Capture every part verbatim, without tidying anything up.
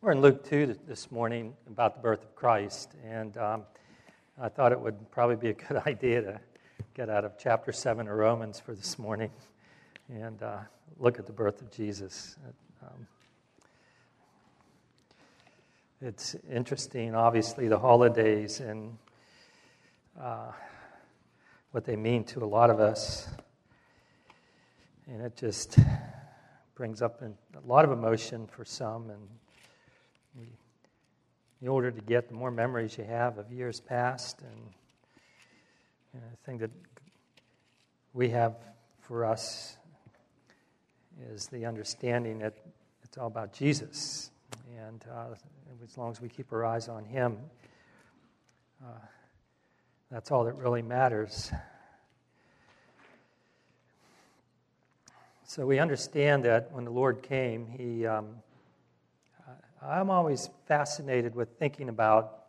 We're in Luke two this morning about the birth of Christ, and um, I thought it would probably be a good idea to get out of chapter seven of Romans for this morning and uh, look at the birth of Jesus. Um, it's interesting, obviously, the holidays and uh, what they mean to a lot of us, and it just brings up a lot of emotion for some, and we, in order to get the more memories you have of years past, and you know, the thing that we have for us is the understanding that it's all about Jesus, and uh, as long as we keep our eyes on Him, uh, that's all that really matters. So we understand that when the Lord came, He um, I'm always fascinated with thinking about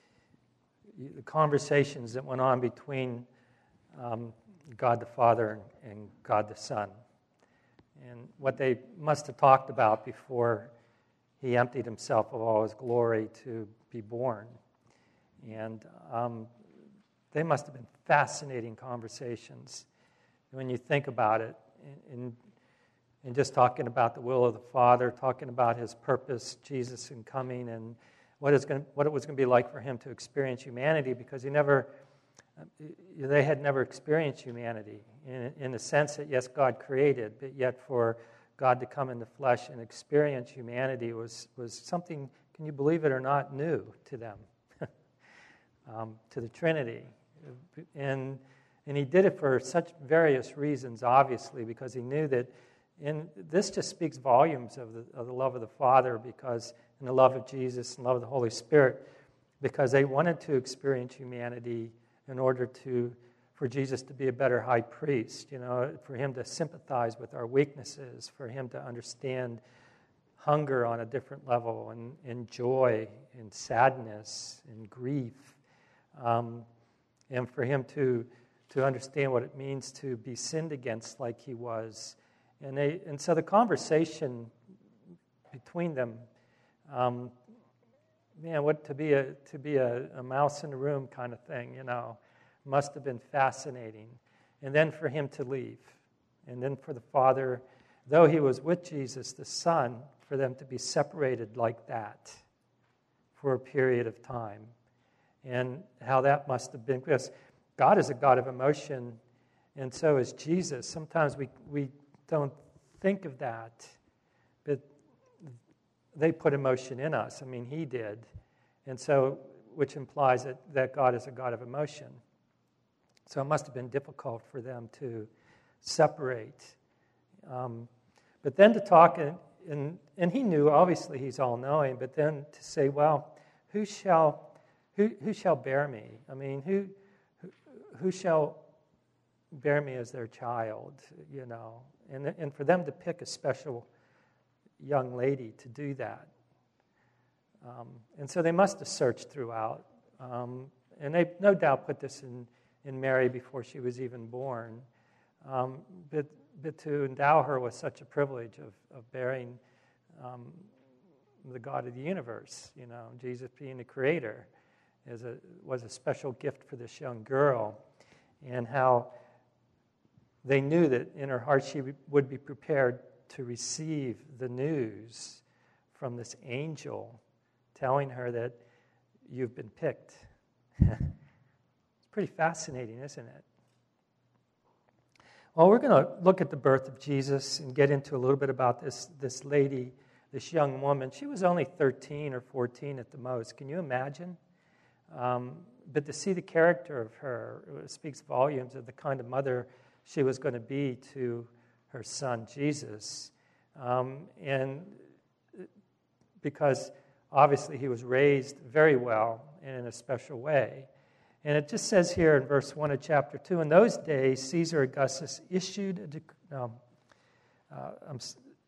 the conversations that went on between um, God the Father and God the Son, and what they must have talked about before He emptied Himself of all His glory to be born. And um, they must have been fascinating conversations when you think about it. In, And just talking about the will of the Father, talking about His purpose, Jesus in coming, and what is going, what it was going to be like for Him to experience humanity, because He never, they had never experienced humanity in, in the sense that yes, God created, but yet for God to come in the flesh and experience humanity was was something, can you believe it or not, new to them, um, to the Trinity, and and He did it for such various reasons, obviously, because He knew that. And this just speaks volumes of the, of the love of the Father, because, and the love of Jesus and love of the Holy Spirit, because they wanted to experience humanity in order to, for Jesus to be a better high priest, you know, for Him to sympathize with our weaknesses, for Him to understand hunger on a different level, and, and joy, and sadness, and grief, um, and for Him to, to understand what it means to be sinned against like He was. And they, and so the conversation between them, um, man, what to be a to be a, a mouse in the room kind of thing, you know, must have been fascinating. And then for Him to leave, and then for the Father, though He was with Jesus, the Son, for them to be separated like that for a period of time, and how that must have been, because God is a God of emotion, and so is Jesus. Sometimes we we. don't think of that, but they put emotion in us. I mean, He did. And so, which implies that, that God is a God of emotion. So it must have been difficult for them to separate. Um, but then to talk, and, and, and He knew, obviously He's all-knowing, but then to say, well, who shall who, who shall bear me? I mean, who who, who shall bear me as their child, you know? And, and for them to pick a special young lady to do that. Um, and so they must have searched throughout. Um, and they no doubt put this in, in Mary before she was even born. Um, but, but to endow her with such a privilege of, of bearing um, the God of the universe, you know, Jesus being the creator, is a, was a special gift for this young girl. And how they knew that in her heart she would be prepared to receive the news from this angel telling her that you've been picked. It's pretty fascinating, isn't it? Well, we're going to look at the birth of Jesus and get into a little bit about this, this lady, this young woman. She was only thirteen or fourteen at the most. Can you imagine? Um, but to see the character of her, it speaks volumes of the kind of mother she was going to be to her son, Jesus. Um, and because obviously He was raised very well and in a special way. And it just says here in verse one of chapter two, in those days Caesar Augustus issued a decree. No, uh, I'm,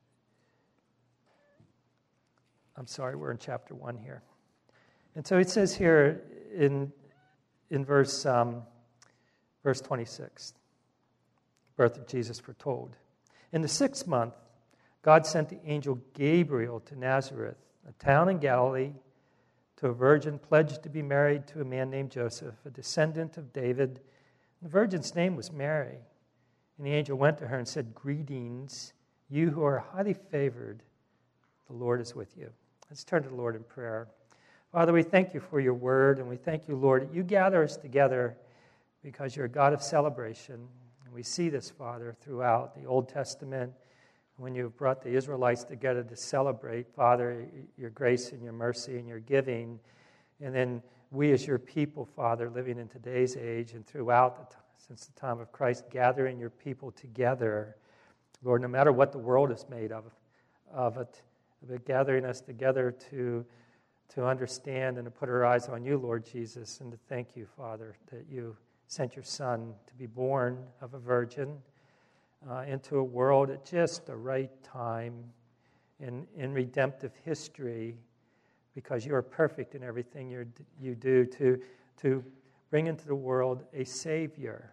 I'm sorry, we're in chapter one here. And so it says here in, in verse, um, verse twenty-six, birth of Jesus foretold. In the sixth month, God sent the angel Gabriel to Nazareth, a town in Galilee, to a virgin pledged to be married to a man named Joseph, a descendant of David. The virgin's name was Mary. And the angel went to her and said, "Greetings, you who are highly favored. The Lord is with you." Let's turn to the Lord in prayer. Father, we thank you for your word, and we thank you, Lord, that you gather us together because you're a God of celebration. And we see this, Father, throughout the Old Testament, when you've brought the Israelites together to celebrate, Father, your grace and your mercy and your giving. And then we as your people, Father, living in today's age and throughout, the t- since the time of Christ, gathering your people together. Lord, no matter what the world is made of, of it, but gathering us together to, to understand and to put our eyes on you, Lord Jesus, and to thank you, Father, that you sent your Son to be born of a virgin, Uh, into a world at just the right time in, in redemptive history, because you are perfect in everything you you do, to, to bring into the world a Savior.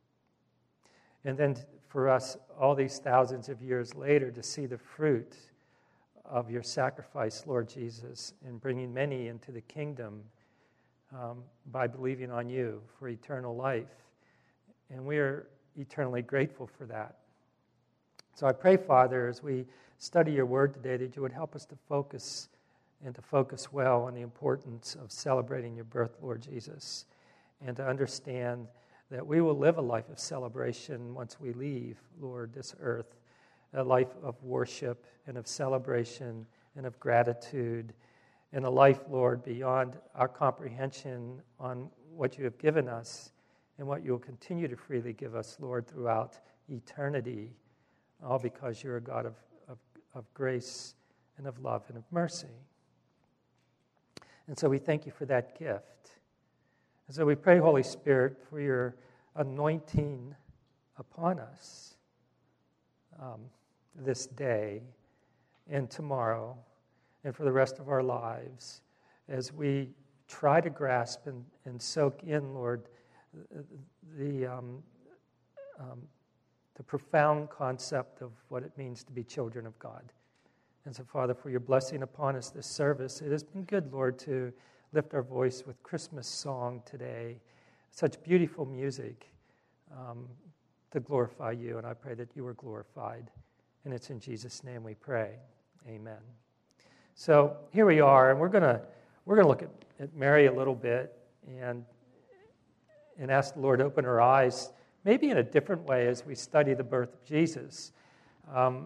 And then for us, all these thousands of years later, to see the fruit of your sacrifice, Lord Jesus, in bringing many into the kingdom um, by believing on you for eternal life. And we are eternally grateful for that. So I pray, Father, as we study your word today, that you would help us to focus and to focus well on the importance of celebrating your birth, Lord Jesus, and to understand that we will live a life of celebration once we leave, Lord, this earth, a life of worship and of celebration and of gratitude, and a life, Lord, beyond our comprehension on what you have given us and what you will continue to freely give us, Lord, throughout eternity, all because you're a God of, of, of grace and of love and of mercy. And so we thank you for that gift. And so we pray, Holy Spirit, for your anointing upon us um, this day and tomorrow and for the rest of our lives as we try to grasp and, and soak in, Lord, the um, um, the profound concept of what it means to be children of God. And so, Father, for your blessing upon us this service, it has been good, Lord, to lift our voice with Christmas song today. Such beautiful music um, to glorify you, and I pray that you are glorified. And it's in Jesus' name we pray. Amen. So here we are, and we're gonna we're gonna look at, at Mary a little bit and and ask the Lord to open her eyes, maybe in a different way as we study the birth of Jesus. Um,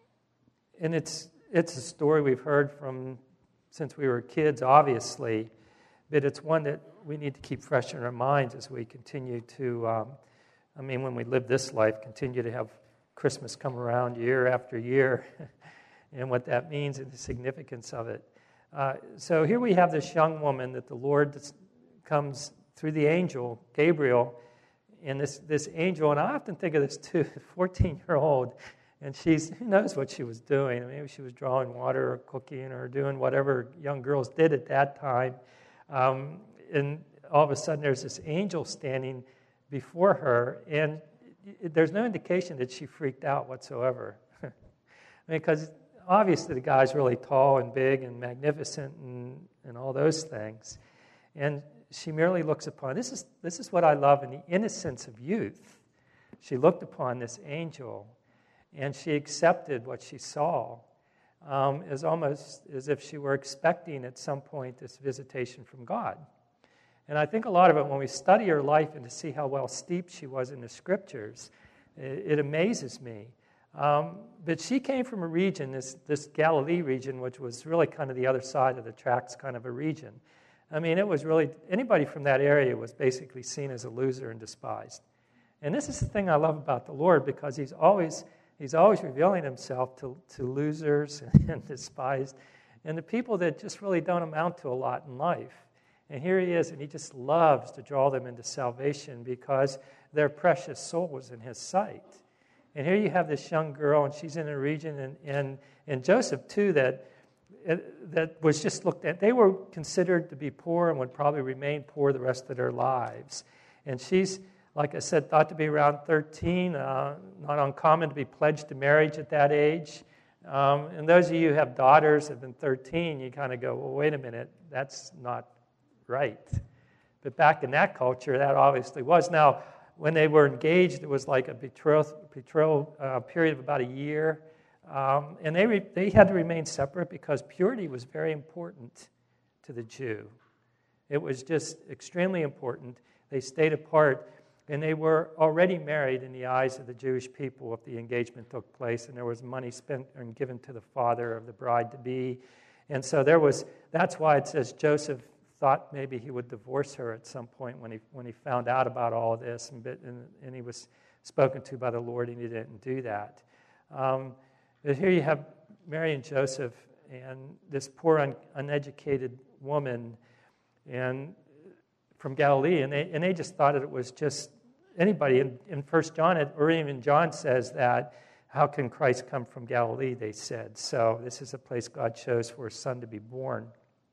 and it's it's a story we've heard from since we were kids, obviously, but it's one that we need to keep fresh in our minds as we continue to, um, I mean, when we live this life, continue to have Christmas come around year after year, and what that means and the significance of it. Uh, so here we have this young woman that the Lord comes through the angel, Gabriel, and this, this angel, and I often think of this too, fourteen-year-old, and she's, who knows what she was doing. Maybe she was drawing water or cooking or doing whatever young girls did at that time. Um, and all of a sudden there's this angel standing before her, and there's no indication that she freaked out whatsoever. I mean, because obviously the guy's really tall and big and magnificent and, and all those things. And she merely looks upon, this is this is what I love in the innocence of youth. She looked upon this angel, and she accepted what she saw um, as almost as if she were expecting at some point this visitation from God. And I think a lot of it, when we study her life and to see how well steeped she was in the Scriptures, it, it amazes me. Um, but she came from a region, this, this Galilee region, which was really kind of the other side of the tracks kind of a region. I mean, it was really, anybody from that area was basically seen as a loser and despised. And this is the thing I love about the Lord, because he's always he's always revealing himself to, to losers and, and despised, and the people that just really don't amount to a lot in life. And here he is, and he just loves to draw them into salvation because their precious soul was in his sight. And here you have this young girl, and she's in a region, and, and, and Joseph, too, that that was just looked at. They were considered to be poor and would probably remain poor the rest of their lives. And she's, like I said, thought to be around thirteen, uh, not uncommon to be pledged to marriage at that age. Um, and those of you who have daughters have been thirteen, you kind of go, well, wait a minute, that's not right. But back in that culture, that obviously was. Now, when they were engaged, it was like a betrothal, betrothal uh, period of about a year. Um, and they re- they had to remain separate because purity was very important to the Jew. It was just extremely important. They stayed apart, and they were already married in the eyes of the Jewish people if the engagement took place, and there was money spent and given to the father of the bride-to-be. And so there was, that's why it says Joseph thought maybe he would divorce her at some point when he when he found out about all of this, and, and, and he was spoken to by the Lord, and he didn't do that. Um, but here you have Mary and Joseph, and this poor un, uneducated woman, and from Galilee, and they and they just thought that it was just anybody. In, in First John, or even John says that, how can Christ come from Galilee, they said. So this is a place God chose for his son to be born.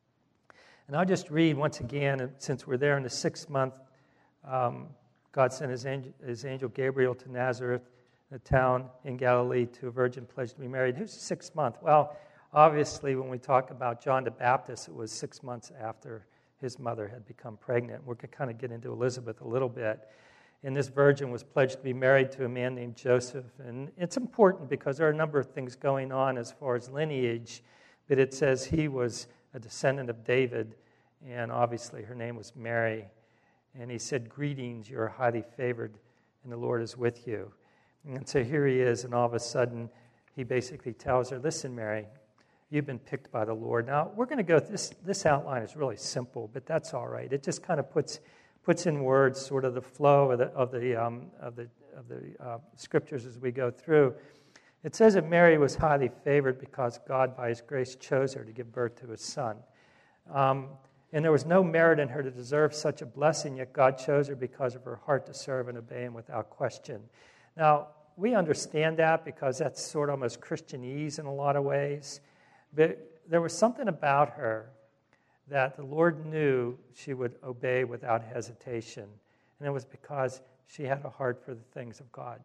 And I'll just read once again, since we're there in the sixth month, um, God sent his angel, his angel Gabriel to Nazareth, a town in Galilee, to a virgin pledged to be married. Who's the sixth month? Well, obviously, when we talk about John the Baptist, it was six months after his mother had become pregnant. We're going to kind of get into Elizabeth a little bit. And this virgin was pledged to be married to a man named Joseph. And it's important because there are a number of things going on as far as lineage, but it says he was a descendant of David, and obviously her name was Mary. And he said, "Greetings, you are highly favored, and the Lord is with you." And so here he is, and all of a sudden, he basically tells her, "Listen, Mary, you've been picked by the Lord." Now, we're going to go, this this outline is really simple, but that's all right. It just kind of puts puts in words sort of the flow of the of the, um, of the, of the uh, scriptures as we go through. It says that Mary was highly favored because God, by his grace, chose her to give birth to his son. Um, and there was no merit in her to deserve such a blessing, yet God chose her because of her heart to serve and obey him without question. Now, we understand that because that's sort of almost Christianese in a lot of ways. But there was something about her that the Lord knew she would obey without hesitation. And it was because she had a heart for the things of God.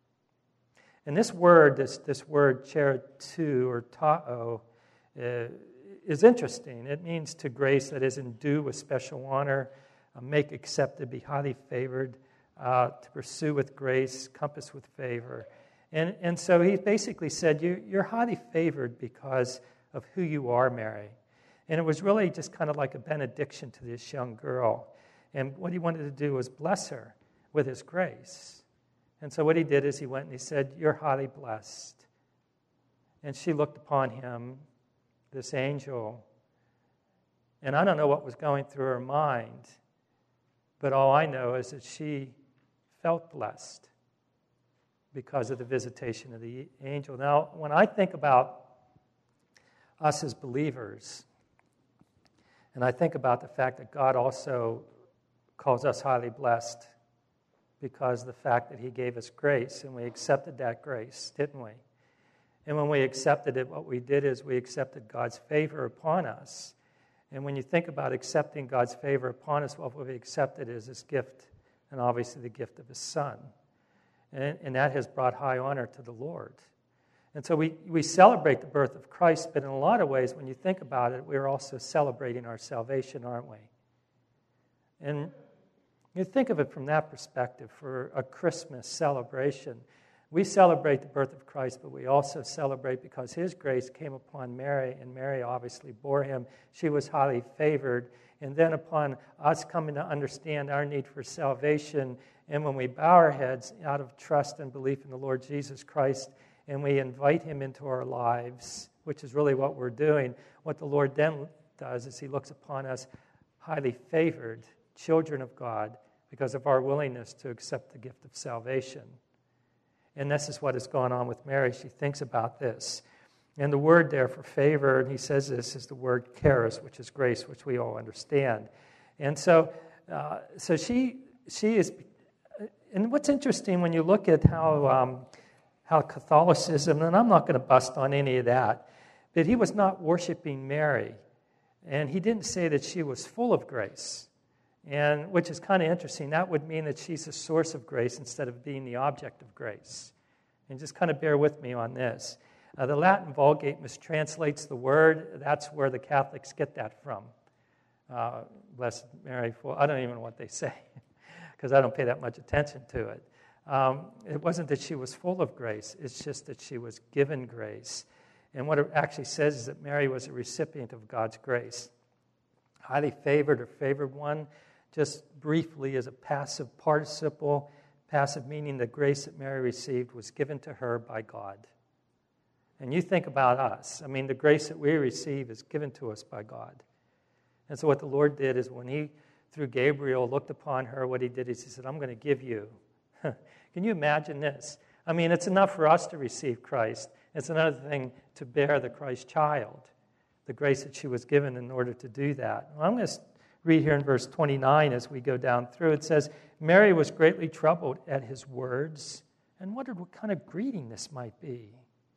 And this word, this, this word charitou or ta'o, uh, is interesting. It means to grace, that is, endue with special honor, uh, make accepted, be highly favored, uh, to pursue with grace, compass with favor. And, and so he basically said, you, you're highly favored because of who you are, Mary. And it was really just kind of like a benediction to this young girl. And what he wanted to do was bless her with his grace. And so what he did is he went and he said, "You're highly blessed." And she looked upon him, this angel, and I don't know what was going through her mind, but all I know is that she felt blessed because of the visitation of the angel. Now, when I think about us as believers, and I think about the fact that God also calls us highly blessed because of the fact that he gave us grace, and we accepted that grace, didn't we? And when we accepted it, what we did is we accepted God's favor upon us. And when you think about accepting God's favor upon us, what we accepted is his gift, and obviously the gift of his son. And, and that has brought high honor to the Lord. And so we, we celebrate the birth of Christ, but in a lot of ways, when you think about it, we're also celebrating our salvation, aren't we? And you think of it from that perspective, for a Christmas celebration. We celebrate the birth of Christ, but we also celebrate because his grace came upon Mary, and Mary obviously bore him. She was highly favored. And then upon us coming to understand our need for salvation, and when we bow our heads out of trust and belief in the Lord Jesus Christ, and we invite him into our lives, which is really what we're doing, what the Lord then does is he looks upon us highly favored, children of God, because of our willingness to accept the gift of salvation. And this is what has gone on with Mary. She thinks about this. And the word there for favor, and he says this, is the word charis, which is grace, which we all understand. And so uh, so she she is, and what's interesting when you look at how, um, how Catholicism, and I'm not going to bust on any of that, but he was not worshiping Mary. And he didn't say that she was full of grace. And which is kind of interesting. That would mean that she's a source of grace instead of being the object of grace. And just kind of bear with me on this. Uh, the Latin Vulgate mistranslates the word. That's where the Catholics get that from. Uh, Blessed Mary, full. I don't even know what they say because I don't pay that much attention to it. Um, it wasn't that she was full of grace. It's just that she was given grace. And what it actually says is that Mary was a recipient of God's grace. Highly favored or favored one, just briefly, is a passive participle. Passive meaning the grace that Mary received was given to her by God. And you think about us. I mean, the grace that we receive is given to us by God. And so what the Lord did is when he, through Gabriel, looked upon her, what he did is he said, I'm going to give you. Can you imagine this? I mean, it's enough for us to receive Christ. It's another thing to bear the Christ child, the grace that she was given in order to do that. Well, I'm going to read here in verse twenty-nine as we go down through. It says, Mary was greatly troubled at his words and wondered what kind of greeting this might be.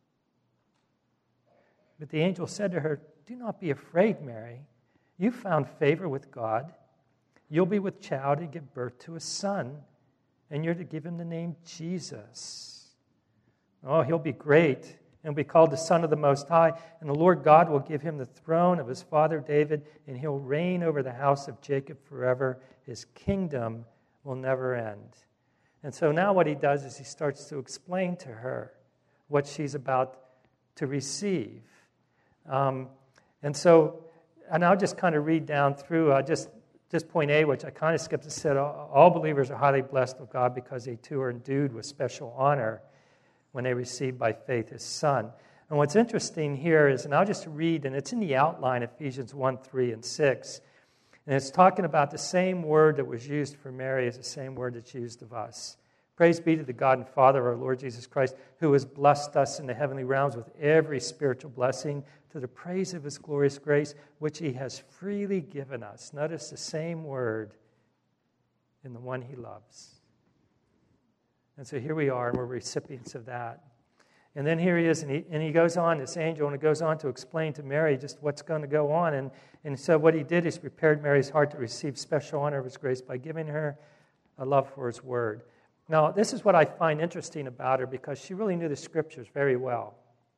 But the angel said to her, do not be afraid, Mary. You found favor with God. You'll be with child and give birth to a son, and you're to give him the name Jesus. Oh, he'll be great and will be called the Son of the Most High, and the Lord God will give him the throne of his father David, and he'll reign over the house of Jacob forever. His kingdom will never end. And so now what he does is he starts to explain to her what she's about to receive. Um, and so, and I'll just kind of read down through, uh, just, just point A, which I kind of skipped. It said, all, all believers are highly blessed of God because they too are endued with special honor when they receive by faith his Son. And what's interesting here is, and I'll just read, and it's in the outline, Ephesians one, three, and six. And it's talking about the same word that was used for Mary is the same word that's used of us. Praise be to the God and Father of our Lord Jesus Christ, who has blessed us in the heavenly realms with every spiritual blessing to the praise of his glorious grace, which he has freely given us. Notice the same word in the one he loves. And so here we are, and we're recipients of that. And then here he is, and he, and he goes on, this angel, and he goes on to explain to Mary just what's going to go on. And, and so what he did is prepared Mary's heart to receive special honor of his grace by giving her a love for his word. Now, this is what I find interesting about her, because she really knew the Scriptures very well.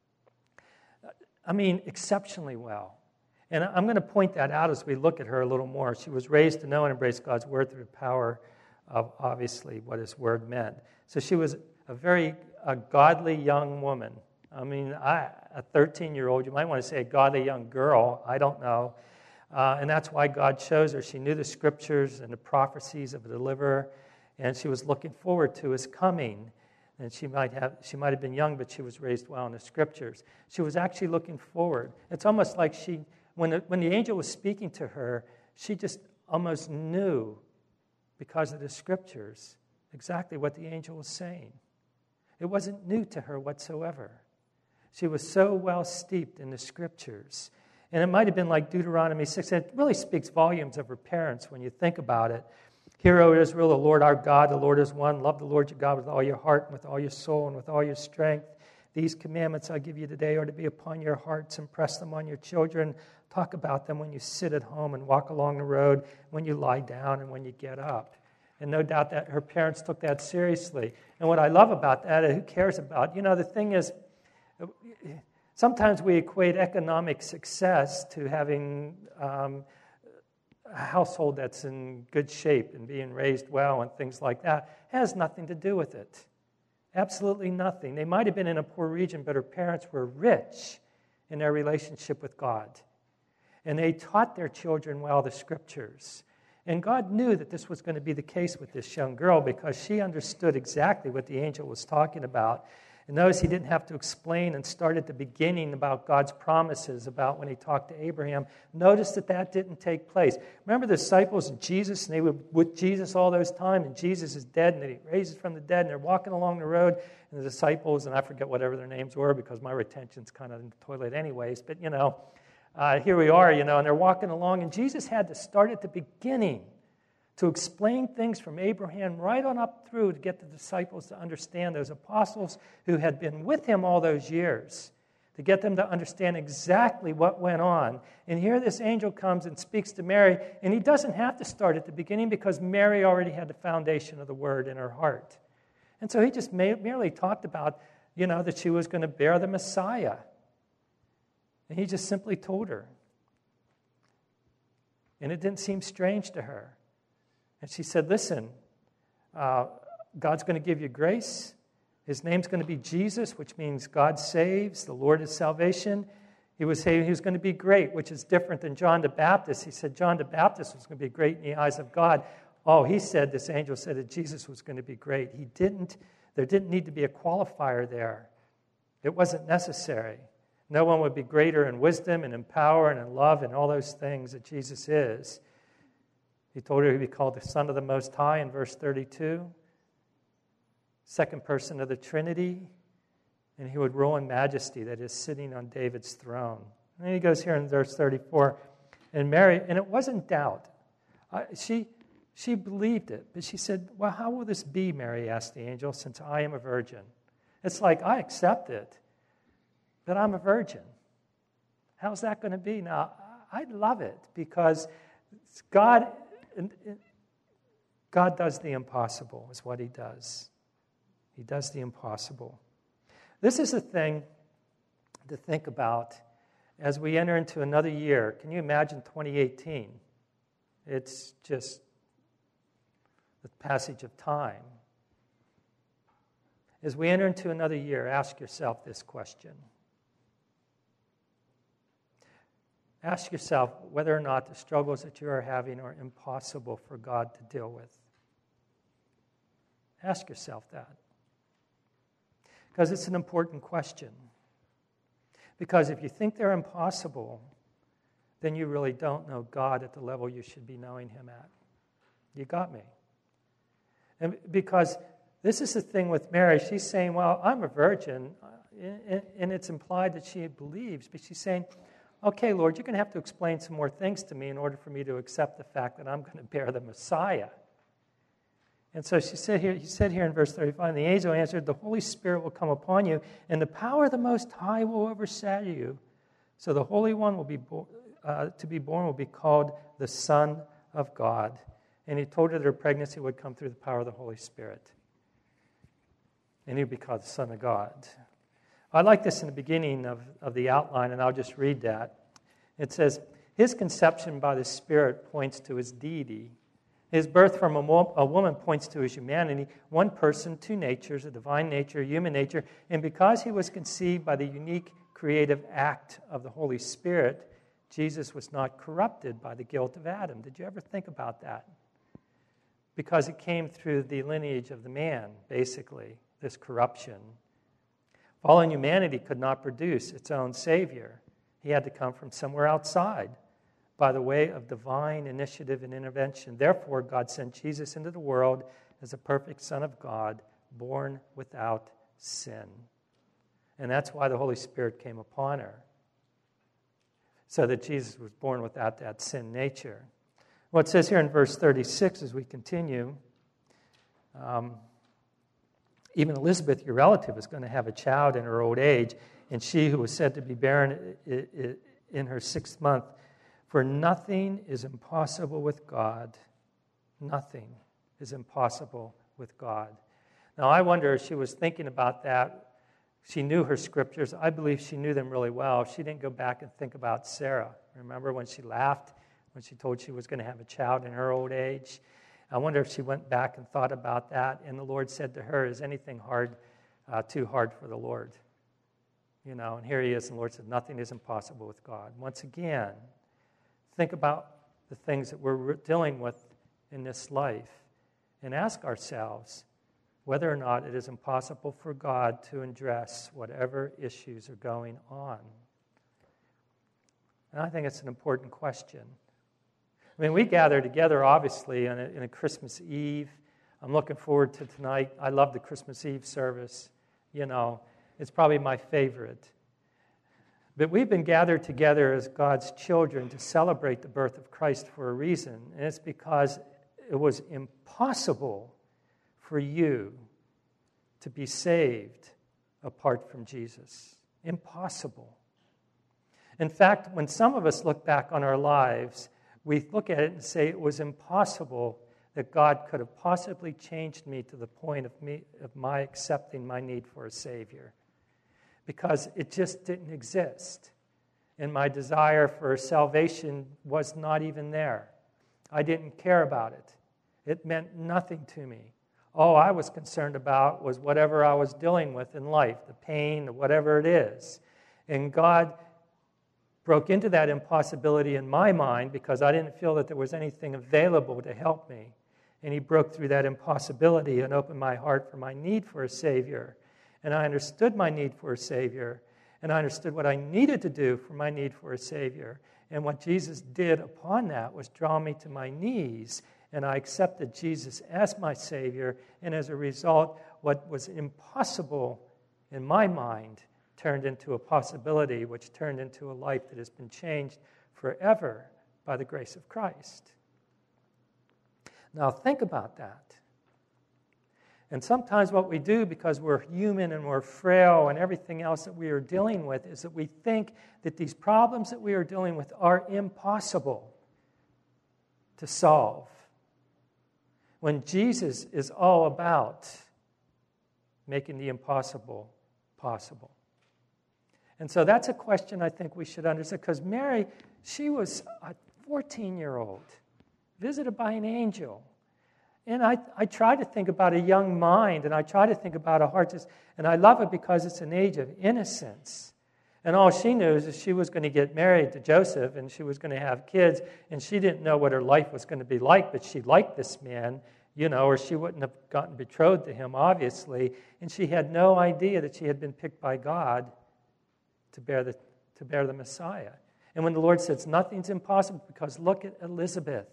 I mean, exceptionally well. And I'm going to point that out as we look at her a little more. She was raised to know and embrace God's word through the power of, obviously, what his word meant. So she was a very a godly young woman. I mean, I, a thirteen-year-old, you might want to say a godly young girl. I don't know. Uh, and that's why God chose her. She knew the Scriptures and the prophecies of a deliverer, and she was looking forward to his coming. And she might have she might have been young, but she was raised well in the Scriptures. She was actually looking forward. It's almost like she, when the, when the angel was speaking to her, she just almost knew, because of the Scriptures, exactly what the angel was saying. It wasn't new to her whatsoever. She was so well steeped in the Scriptures. And it might have been like Deuteronomy six. It really speaks volumes of her parents when you think about it. Hear, O Israel, the Lord our God, the Lord is one. Love the Lord your God with all your heart, and with all your soul, and with all your strength. These commandments I give you today are to be upon your hearts. Impress them on your children. Talk about them when you sit at home and walk along the road, when you lie down and when you get up. And no doubt that her parents took that seriously. And what I love about that, who cares about, you know, the thing is, sometimes we equate economic success to having um, a household that's in good shape and being raised well and things like that. It has nothing to do with it. Absolutely nothing. They might have been in a poor region, but her parents were rich in their relationship with God. And they taught their children well the Scriptures. And God knew that this was going to be the case with this young girl, because she understood exactly what the angel was talking about. And notice he didn't have to explain and start at the beginning about God's promises about when he talked to Abraham. Notice that that didn't take place. Remember the disciples and Jesus, and they were with Jesus all those time, and Jesus is dead, and he raises from the dead, and they're walking along the road, and the disciples, and I forget whatever their names were because my retention's kind of in the toilet anyways, but you know, uh, here we are, you know, and they're walking along, and Jesus had to start at the beginning to explain things from Abraham right on up through to get the disciples to understand, those apostles who had been with him all those years, to get them to understand exactly what went on. And here this angel comes and speaks to Mary, and he doesn't have to start at the beginning because Mary already had the foundation of the word in her heart. And so he just merely talked about you know, that she was going to bear the Messiah. And he just simply told her. And it didn't seem strange to her. And she said, listen, uh, God's going to give you grace. His name's going to be Jesus, which means God saves. The Lord is salvation. He was saying he was going to be great, which is different than John the Baptist. He said John the Baptist was going to be great in the eyes of God. Oh, he said, this angel said that Jesus was going to be great. He didn't, there didn't need to be a qualifier there. It wasn't necessary. No one would be greater in wisdom and in power and in love and all those things that Jesus is. He told her he'd be called the Son of the Most High in verse thirty-two. Second person of the Trinity. And he would rule in majesty, that is, sitting on David's throne. And then he goes here in verse thirty-four. And Mary, and it wasn't doubt. Uh, she, she believed it. But she said, well, how will this be, Mary asked the angel, since I am a virgin? It's like, I accept it, but I'm a virgin. How's that going to be? Now, I love it because God, God does the impossible, is what he does. He does the impossible. This is a thing to think about as we enter into another year. Can you imagine twenty eighteen? It's just the passage of time. As we enter into another year, ask yourself this question. Ask yourself whether or not the struggles that you are having are impossible for God to deal with. Ask yourself that. Because it's an important question. Because if you think they're impossible, then you really don't know God at the level you should be knowing him at. You got me? And because this is the thing with Mary. She's saying, well, I'm a virgin, and it's implied that she believes, but she's saying, okay, Lord, you're going to have to explain some more things to me in order for me to accept the fact that I'm going to bear the Messiah. And so she said here, he said here in verse thirty-five, and the angel answered, the Holy Spirit will come upon you, and the power of the Most High will overshadow you. So the Holy One will be bo- uh, to be born will be called the Son of God. And he told her that her pregnancy would come through the power of the Holy Spirit. And he would be called the Son of God. I like this in the beginning of, of the outline, and I'll just read that. It says, his conception by the Spirit points to his deity. His birth from a, mo- a woman points to his humanity. One person, two natures, a divine nature, a human nature. And because he was conceived by the unique creative act of the Holy Spirit, Jesus was not corrupted by the guilt of Adam. Did you ever think about that? Because it came through the lineage of the man, basically, this corruption. Fallen humanity could not produce its own Savior. He had to come from somewhere outside by the way of divine initiative and intervention. Therefore, God sent Jesus into the world as a perfect Son of God, born without sin. And that's why the Holy Spirit came upon her, so that Jesus was born without that sin nature. Well, it says here in verse thirty-six as we continue, um, even Elizabeth, your relative, is going to have a child in her old age, and she who was said to be barren in her sixth month. For nothing is impossible with God. Nothing is impossible with God. Now, I wonder if she was thinking about that. She knew her scriptures. I believe she knew them really well. She didn't go back and think about Sarah. Remember when she laughed, when she told she was going to have a child in her old age? I wonder if she went back and thought about that, and the Lord said to her, is anything hard, uh, too hard for the Lord? You know, and here he is, and the Lord said, nothing is impossible with God. Once again, think about the things that we're dealing with in this life and ask ourselves whether or not it is impossible for God to address whatever issues are going on. And I think it's an important question. I mean, we gather together, obviously, on a, in a Christmas Eve. I'm looking forward to tonight. I love the Christmas Eve service. You know, it's probably my favorite. But we've been gathered together as God's children to celebrate the birth of Christ for a reason. And it's because it was impossible for you to be saved apart from Jesus. Impossible. In fact, when some of us look back on our lives, we look at it and say it was impossible that God could have possibly changed me to the point of me of my accepting my need for a Savior. because it just didn't exist. And my desire for salvation was not even there. I didn't care about it. It meant nothing to me. All I was concerned about was whatever I was dealing with in life, the pain, whatever it is. And God broke into that impossibility in my mind because I didn't feel that there was anything available to help me. And he broke through that impossibility and opened my heart for my need for a Savior. And I understood my need for a Savior. And I understood what I needed to do for my need for a Savior. And what Jesus did upon that was draw me to my knees. And I accepted Jesus as my Savior. And as a result, what was impossible in my mind turned into a possibility, which turned into a life that has been changed forever by the grace of Christ. Now think about that. And sometimes what we do, because we're human and we're frail and everything else that we are dealing with, is that we think that these problems that we are dealing with are impossible to solve. When Jesus is all about making the impossible possible. And so that's a question I think we should understand, because Mary, she was a fourteen-year-old, visited by an angel. And I, I try to think about a young mind, and I try to think about a heart, and I love it because it's an age of innocence. And all she knew is that she was going to get married to Joseph, and she was going to have kids, and she didn't know what her life was going to be like, but she liked this man, you know, or she wouldn't have gotten betrothed to him, obviously. And she had no idea that she had been picked by God to bear the, to bear the Messiah. And when the Lord says nothing's impossible, because look at Elizabeth.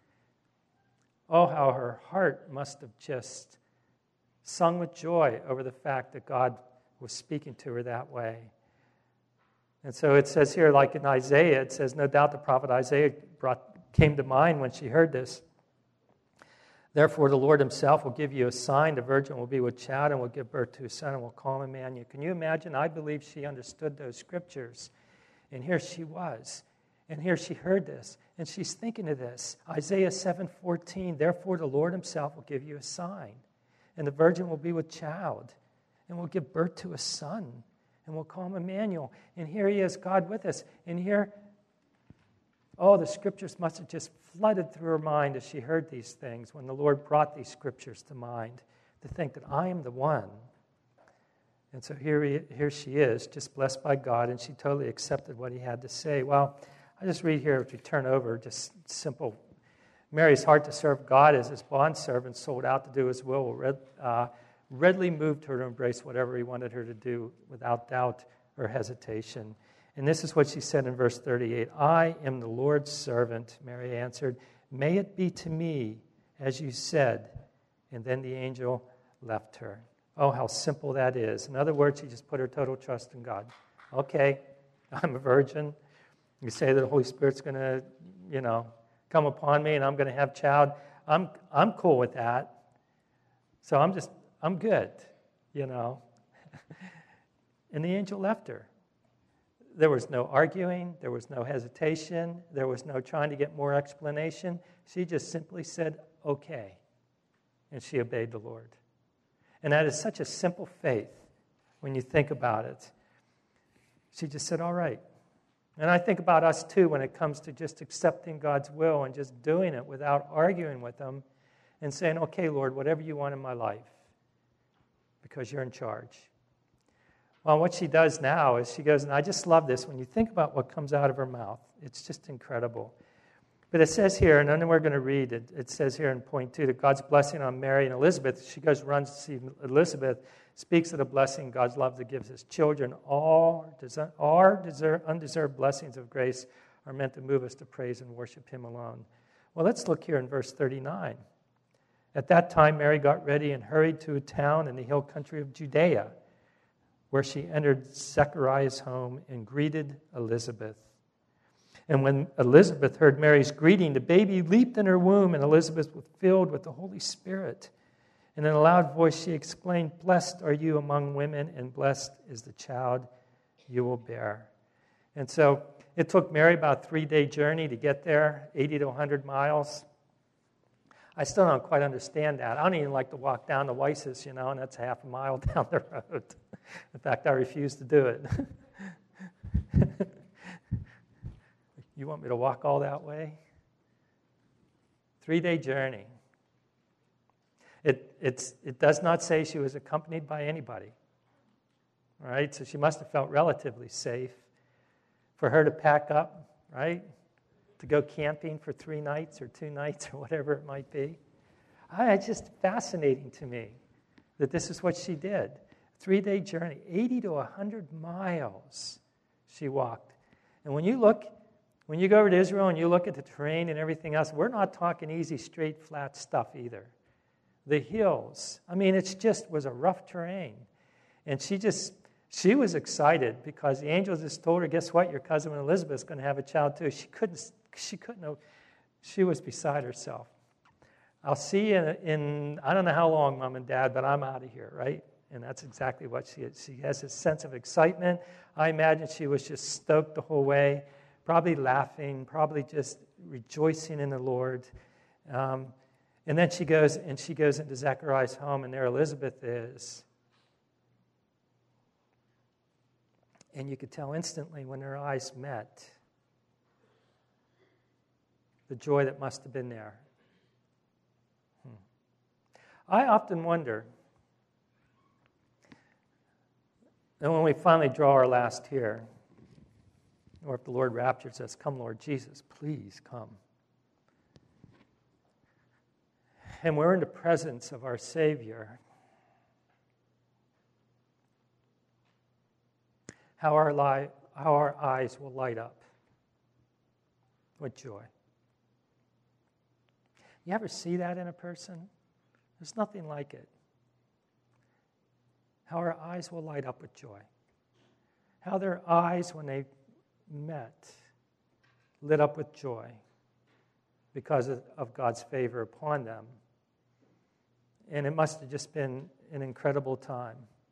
Oh, how her heart must have just sung with joy over the fact that God was speaking to her that way. And so it says here, like in Isaiah, it says, no doubt the prophet Isaiah brought, came to mind when she heard this. Therefore, the Lord himself will give you a sign. The virgin will be with child and will give birth to a son and will call him Emmanuel. Can you imagine? I believe she understood those scriptures. And here she was. And here she heard this. And she's thinking of this. Isaiah seven fourteen, therefore the Lord himself will give you a sign. And the virgin will be with child and will give birth to a son. And we'll call him Emmanuel. And here he is, God with us. And here, oh, the scriptures must have just flooded through her mind as she heard these things when the Lord brought these scriptures to mind, to think that I am the one. And so here, he, here she is, just blessed by God, and she totally accepted what he had to say. Well, I just read here, as we turn over, just simple. Mary's heart to serve God as his bondservant, sold out to do his will, uh, readily moved her to embrace whatever he wanted her to do without doubt or hesitation. And this is what she said in verse thirty-eight. I am the Lord's servant, Mary answered. May it be to me as you said. And then the angel left her. Oh, how simple that is. In other words, she just put her total trust in God. Okay, I'm a virgin. You say that the Holy Spirit's going to, you know, come upon me and I'm going to have child. I'm I'm cool with that. So I'm just, I'm good, you know. And the angel left her. There was no arguing. There was no hesitation. There was no trying to get more explanation. She just simply said, okay. And she obeyed the Lord. And that is such a simple faith when you think about it. She just said, all right. And I think about us too when it comes to just accepting God's will and just doing it without arguing with him and saying, okay, Lord, whatever you want in my life, because you're in charge. Well, what she does now is she goes, and I just love this, when you think about what comes out of her mouth, it's just incredible. But it says here, and then we're going to read it, it says here in point two, that God's blessing on Mary and Elizabeth. She goes, runs to see Elizabeth, speaks of the blessing God's love that gives his children. All our undeserved blessings of grace are meant to move us to praise and worship him alone. Well, let's look here in verse thirty-nine. At that time, Mary got ready and hurried to a town in the hill country of Judea, where she entered Zechariah's home and greeted Elizabeth. And when Elizabeth heard Mary's greeting, the baby leaped in her womb, and Elizabeth was filled with the Holy Spirit. And in a loud voice she exclaimed, blessed are you among women, and blessed is the child you will bear. And so it took Mary about a three-day journey to get there, eighty to one hundred miles. I still don't quite understand that. I don't even like to walk down to Weiss's, you know, and that's half a mile down the road. In fact, I refuse to do it. You want me to walk all that way? Three-day journey. It, it's, it does not say she was accompanied by anybody. All right, so she must have felt relatively safe. For her to pack up, right, to go camping for three nights or two nights or whatever it might be. I, it's just fascinating to me that this is what she did. Three-day journey, eighty to one hundred miles she walked. And when you look, when you go over to Israel and you look at the terrain and everything else, we're not talking easy, straight, flat stuff either. The hills, I mean, it just was a rough terrain. And she just, she was excited because the angel just told her, guess what, your cousin Elizabeth's going to have a child too. She couldn't, she couldn't know, she was beside herself. I'll see you in, in, I don't know how long, Mom and Dad, but I'm out of here, right? And that's exactly what she is. She has this sense of excitement. I imagine she was just stoked the whole way, probably laughing, probably just rejoicing in the Lord. Um, and then she goes, and she goes into Zechariah's home, and there Elizabeth is. And you could tell instantly when their eyes met the joy that must have been there. Hmm. I often wonder, and when we finally draw our last tear, or if the Lord raptures us, come, Lord Jesus, please come. And we're in the presence of our Savior. How our, li- how our eyes will light up with joy. You ever see that in a person? There's nothing like it. How our eyes will light up with joy. How their eyes, when they met, lit up with joy because of, of God's favor upon them. And it must have just been an incredible time.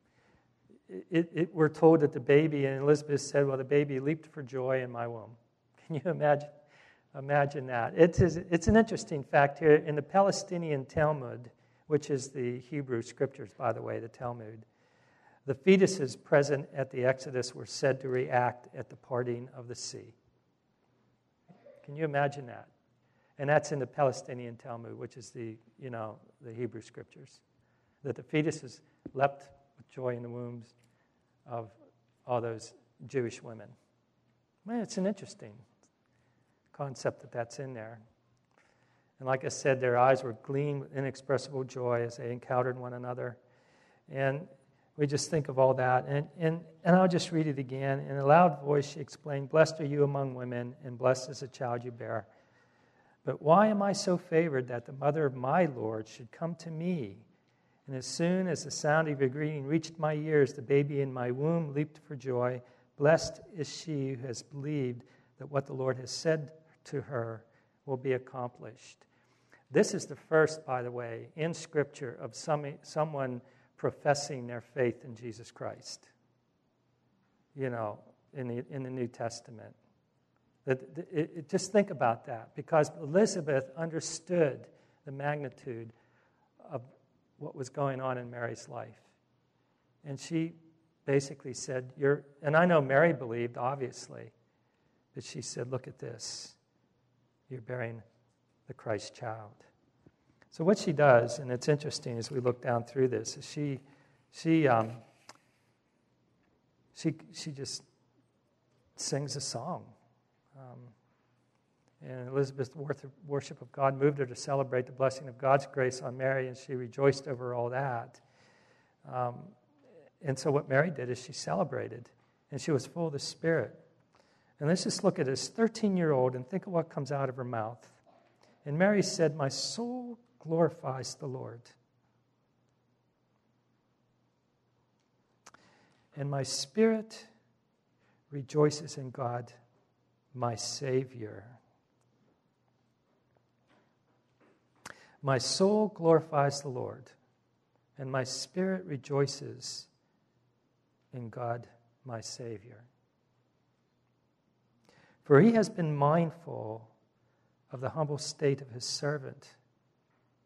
It, it, we're told that the baby, and Elizabeth said, well, the baby leaped for joy in my womb. Can you imagine, imagine that? It's, it's an interesting fact here. In the Palestinian Talmud, which is the Hebrew scriptures, by the way, the Talmud, the fetuses present at the Exodus were said to react at the parting of the sea. Can you imagine that? And that's in the Palestinian Talmud, which is the, you know, the Hebrew scriptures. That the fetuses leapt with joy in the wombs of all those Jewish women. Man, it's an interesting concept that that's in there. And like I said, their eyes were gleamed with inexpressible joy as they encountered one another. And we just think of all that. And, and, and I'll just read it again. In a loud voice she explained, blessed are you among women, and blessed is the child you bear. But why am I so favored that the mother of my Lord should come to me? And as soon as the sound of your greeting reached my ears, the baby in my womb leaped for joy. Blessed is she who has believed that what the Lord has said to her will be accomplished. This is the first, by the way, in Scripture of some, someone professing their faith in Jesus Christ. You know, in the, in the New Testament. That it, it, just think about that, because Elizabeth understood the magnitude of what was going on in Mary's life. And she basically said, "You're," and I know Mary believed, obviously, but she said, look at this. You're bearing the Christ child. So what she does, and it's interesting as we look down through this, is she she um, she she just sings a song. Um, and Elizabeth's worship of God moved her to celebrate the blessing of God's grace on Mary, and she rejoiced over all that. Um, and so what Mary did is she celebrated, and she was full of the Spirit. And let's just look at this thirteen-year-old and think of what comes out of her mouth. And Mary said, my soul glorifies the Lord, and my spirit rejoices in God, my Savior. My soul glorifies the Lord, and my spirit rejoices in God, my Savior. For he has been mindful of the humble state of his servant.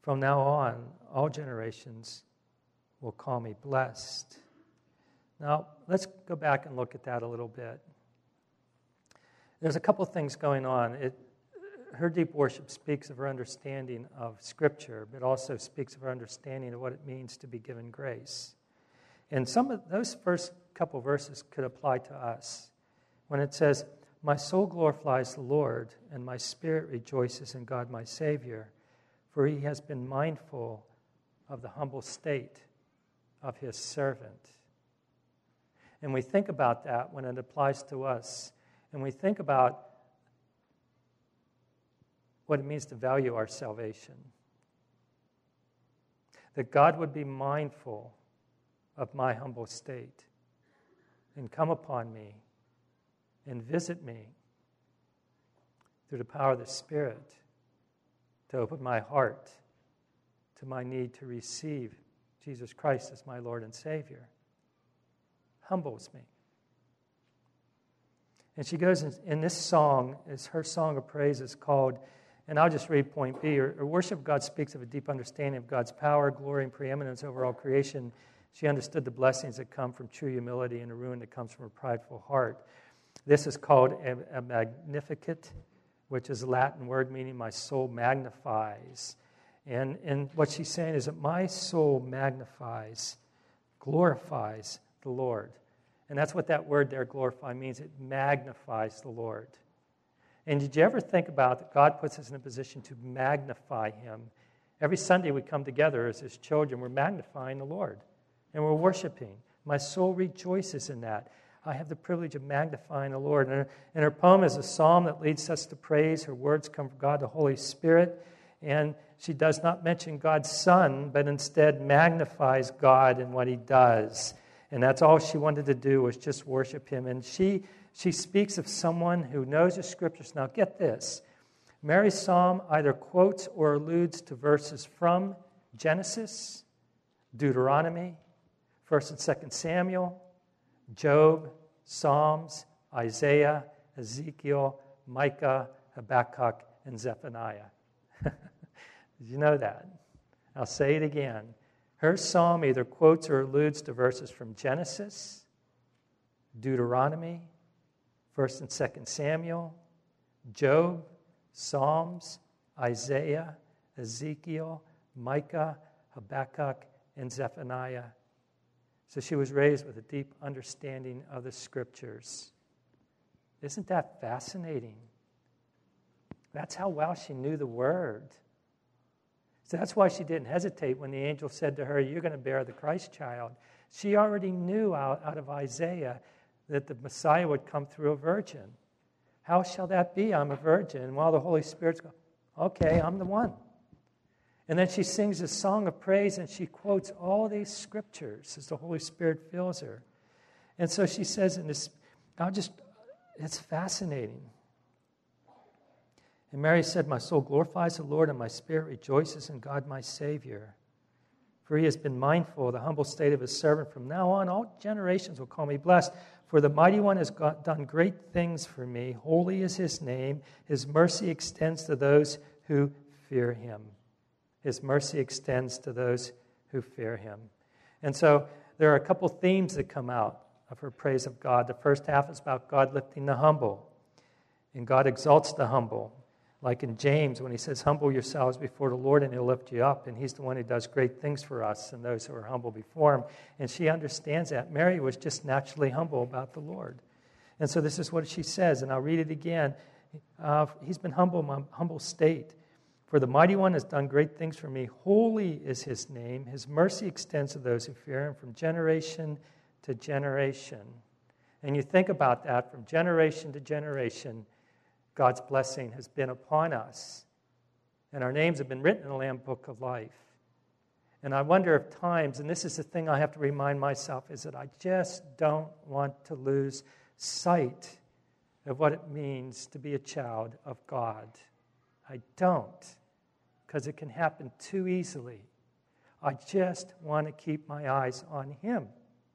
From now on, all generations will call me blessed. Now, let's go back and look at that a little bit. There's a couple things going on. It, her deep worship speaks of her understanding of Scripture, but also speaks of her understanding of what it means to be given grace. And some of those first couple verses could apply to us. When it says, "My soul glorifies the Lord, and my spirit rejoices in God my Savior, for he has been mindful of the humble state of his servant." And we think about that when it applies to us, and we think about what it means to value our salvation. That God would be mindful of my humble state and come upon me and visit me through the power of the Spirit to open my heart to my need to receive Jesus Christ as my Lord and Savior. Humbles me. And she goes in, in this song, is her song of praise is called, and I'll just read point B, her, her worship of God speaks of a deep understanding of God's power, glory, and preeminence over all creation. She understood the blessings that come from true humility and the ruin that comes from a prideful heart. This is called a, a magnificat, which is a Latin word meaning my soul magnifies. And, and what she's saying is that my soul magnifies, glorifies the Lord. And that's what that word there, glorify, means. It magnifies the Lord. And did you ever think about that God puts us in a position to magnify him? Every Sunday we come together as his children, we're magnifying the Lord. And we're worshiping. My soul rejoices in that. I have the privilege of magnifying the Lord. And her, and her poem is a psalm that leads us to praise. Her words come from God, the Holy Spirit. And she does not mention God's Son, but instead magnifies God and what he does. And that's all she wanted to do, was just worship him. And she, she speaks of someone who knows the Scriptures. Now get this. Mary's psalm either quotes or alludes to verses from Genesis, Deuteronomy, First and Second Samuel, Job, Psalms, Isaiah, Ezekiel, Micah, Habakkuk, and Zephaniah. Did you know that? I'll say it again. Her psalm either quotes or alludes to verses from Genesis, Deuteronomy, First and Second Samuel, Job, Psalms, Isaiah, Ezekiel, Micah, Habakkuk, and Zephaniah. So she was raised with a deep understanding of the Scriptures. Isn't that fascinating? That's how well she knew the Word. So that's why she didn't hesitate when the angel said to her, "You're going to bear the Christ child." She already knew out, out of Isaiah that the Messiah would come through a virgin. How shall that be? I'm a virgin. And while the Holy Spirit's going, okay, I'm the one. And then she sings a song of praise, and she quotes all these scriptures as the Holy Spirit fills her. And so she says in this, I'll just, it's fascinating. And Mary said, "My soul glorifies the Lord, and my spirit rejoices in God my Savior. For he has been mindful of the humble state of his servant. From now on, all generations will call me blessed. For the Mighty One has got, done great things for me. Holy is his name. His mercy extends to those who fear him." His mercy extends to those who fear him. And so there are a couple themes that come out of her praise of God. The first half is about God lifting the humble. And God exalts the humble. Like in James when he says, "Humble yourselves before the Lord and he'll lift you up." And he's the one who does great things for us and those who are humble before him. And she understands that. Mary was just naturally humble about the Lord. And so this is what she says, and I'll read it again. Uh, he's been humble in my humble state. "For the Mighty One has done great things for me. Holy is his name. His mercy extends to those who fear him from generation to generation." And you think about that, from generation to generation, God's blessing has been upon us. And our names have been written in the Lamb Book of Life. And I wonder if times, and this is the thing I have to remind myself, is that I just don't want to lose sight of what it means to be a child of God. I don't, because it can happen too easily. I just want to keep my eyes on him,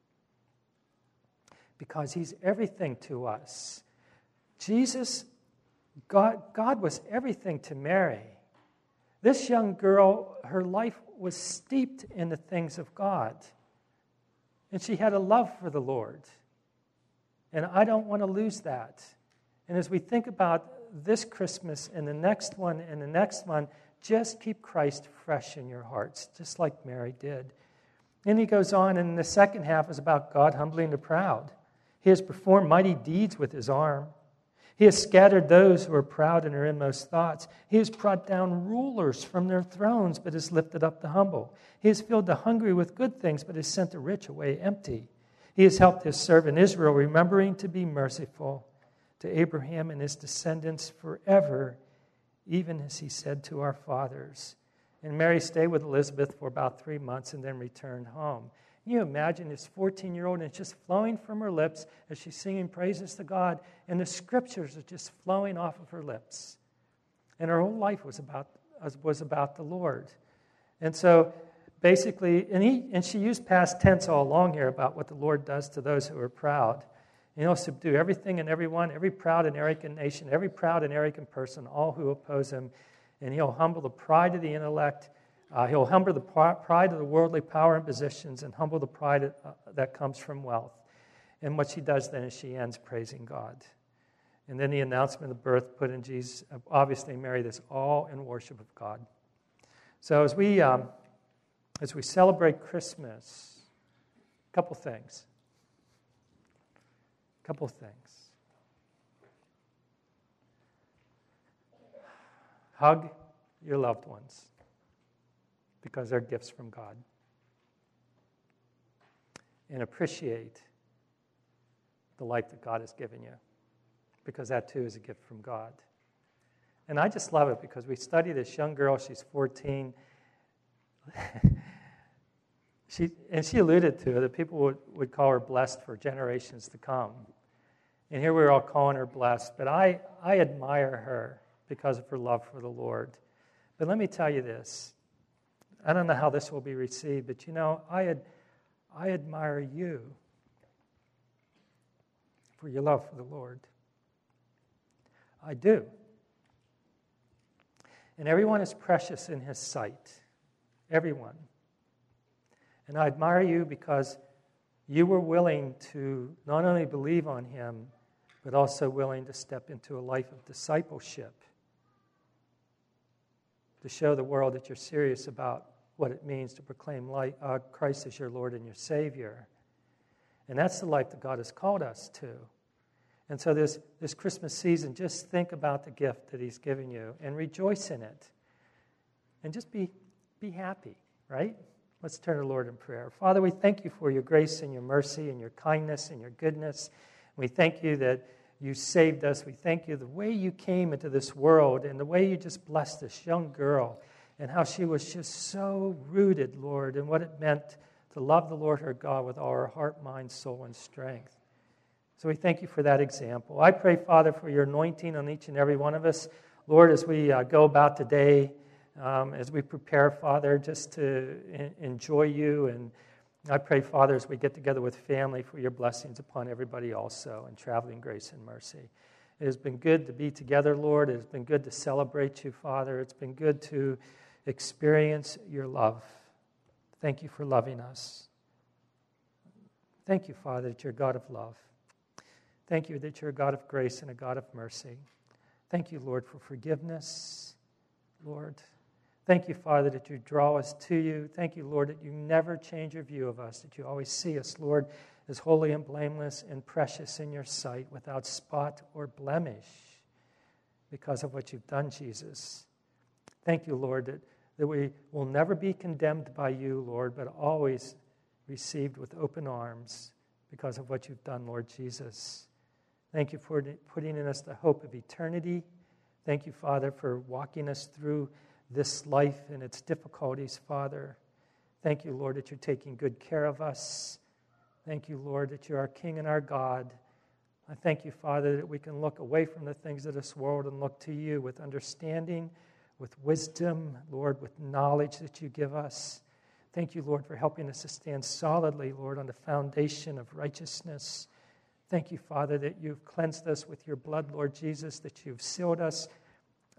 because he's everything to us. Jesus, God, God was everything to Mary. This young girl, her life was steeped in the things of God. And she had a love for the Lord. And I don't want to lose that. And as we think about this Christmas and the next one and the next one, just keep Christ fresh in your hearts, just like Mary did. And he goes on, and the second half is about God humbling the proud. He has performed mighty deeds with his arm. He has scattered those who are proud in their inmost thoughts. He has brought down rulers from their thrones, but has lifted up the humble. He has filled the hungry with good things, but has sent the rich away empty. He has helped his servant Israel, remembering to be merciful to Abraham and his descendants forever, even as he said to our fathers. And Mary stayed with Elizabeth for about three months and then returned home. Can you imagine this fourteen-year-old, and it's just flowing from her lips as she's singing praises to God, and the scriptures are just flowing off of her lips. And her whole life was about was about the Lord. And so basically, and he and she used past tense all along here about what the Lord does to those who are proud. And he'll subdue everything and everyone, every proud and arrogant nation, every proud and arrogant person, all who oppose him. And he'll humble the pride of the intellect. Uh, he'll humble the pride of the worldly power and positions, and humble the pride uh, that comes from wealth. And what she does then is she ends praising God. And then the announcement of birth put in Jesus, obviously Mary, this all in worship of God. So as we um, as we celebrate Christmas, a couple things. A couple things. Hug your loved ones, because they're gifts from God. And appreciate the life that God has given you, because that too is a gift from God. And I just love it because we study this young girl, she's fourteen. she And she alluded to it, that people would, would call her blessed for generations to come. And here we're all calling her blessed, but I, I admire her because of her love for the Lord. But let me tell you this. I don't know how this will be received, but you know, I ad, I admire you for your love for the Lord. I do. And everyone is precious in his sight. Everyone. And I admire you because you were willing to not only believe on him, but also willing to step into a life of discipleship, to show the world that you're serious about what it means to proclaim light, uh, Christ as your Lord and your Savior. And that's the life that God has called us to. And so this, this Christmas season, just think about the gift that he's given you and rejoice in it. And just be, be happy, right? Let's turn to the Lord in prayer. Father, we thank you for your grace and your mercy and your kindness and your goodness. We thank you that you saved us. We thank you the way you came into this world and the way you just blessed this young girl and how she was just so rooted, Lord, in what it meant to love the Lord her God with all her heart, mind, soul, and strength. So we thank you for that example. I pray, Father, for your anointing on each and every one of us. Lord, as we uh, go about today, um, as we prepare, Father, just to in- enjoy you, and I pray, Father, as we get together with family, for your blessings upon everybody also, and traveling grace and mercy. It has been good to be together, Lord. It has been good to celebrate you, Father. It's been good to experience your love. Thank you for loving us. Thank you, Father, that you're a God of love. Thank you that you're a God of grace and a God of mercy. Thank you, Lord, for forgiveness, Lord. Thank you, Father, that you draw us to you. Thank you, Lord, that you never change your view of us, that you always see us, Lord, as holy and blameless and precious in your sight, without spot or blemish, because of what you've done, Jesus. Thank you, Lord, that, that we will never be condemned by you, Lord, but always received with open arms because of what you've done, Lord Jesus. Thank you for putting in us the hope of eternity. Thank you, Father, for walking us through this life and its difficulties, Father. Thank you, Lord, that you're taking good care of us. Thank you, Lord, that you're our King and our God. I thank you, Father, that we can look away from the things of this world and look to you with understanding, with wisdom, Lord, with knowledge that you give us. Thank you, Lord, for helping us to stand solidly, Lord, on the foundation of righteousness. Thank you, Father, that you've cleansed us with your blood, Lord Jesus, that you've sealed us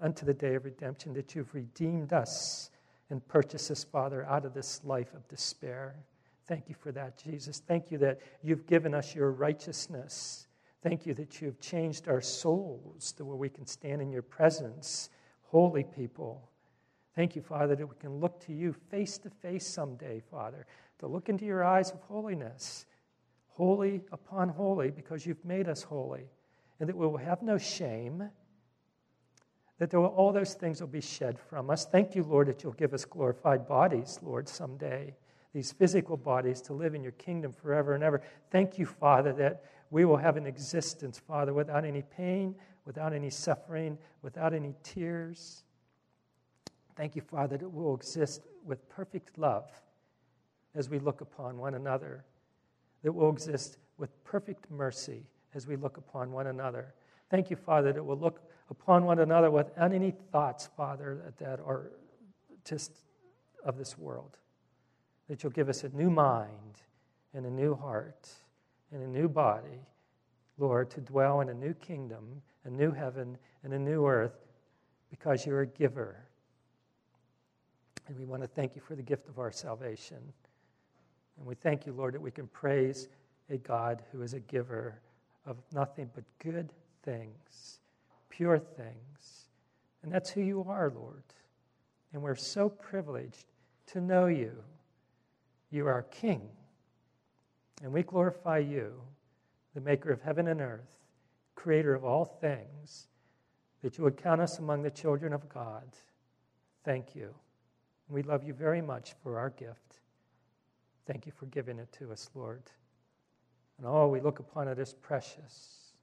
unto the day of redemption, that you've redeemed us and purchased us, Father, out of this life of despair. Thank you for that, Jesus. Thank you that you've given us your righteousness. Thank you that you've changed our souls to where we can stand in your presence, holy people. Thank you, Father, that we can look to you face to face someday, Father, to look into your eyes of holiness, holy upon holy, because you've made us holy, and that we will have no shame, that there will, all those things will be shed from us. Thank you, Lord, that you'll give us glorified bodies, Lord, someday, these physical bodies to live in your kingdom forever and ever. Thank you, Father, that we will have an existence, Father, without any pain, without any suffering, without any tears. Thank you, Father, that we'll exist with perfect love as we look upon one another, that we'll exist with perfect mercy as we look upon one another. Thank you, Father, that we'll look upon one another without any thoughts, Father, that, that are just of this world, that you'll give us a new mind and a new heart and a new body, Lord, to dwell in a new kingdom, a new heaven, and a new earth, because you're a giver. And we want to thank you for the gift of our salvation. And we thank you, Lord, that we can praise a God who is a giver of nothing but good things, pure things. And that's who you are, Lord. And we're so privileged to know you. You are our King. And we glorify you, the maker of heaven and earth, creator of all things, that you would count us among the children of God. Thank you. We love you very much for our gift. Thank you for giving it to us, Lord. And oh, we look upon it as precious.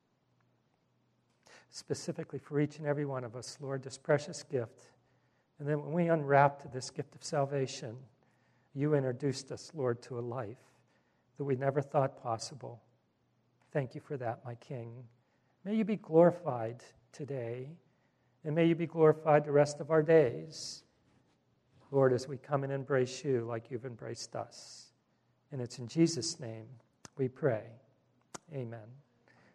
Specifically for each and every one of us, Lord, this precious gift. And then when we unwrapped this gift of salvation, you introduced us, Lord, to a life that we never thought possible. Thank you for that, my King. May you be glorified today, and may you be glorified the rest of our days, Lord, as we come and embrace you like you've embraced us. And it's in Jesus' name we pray. Amen.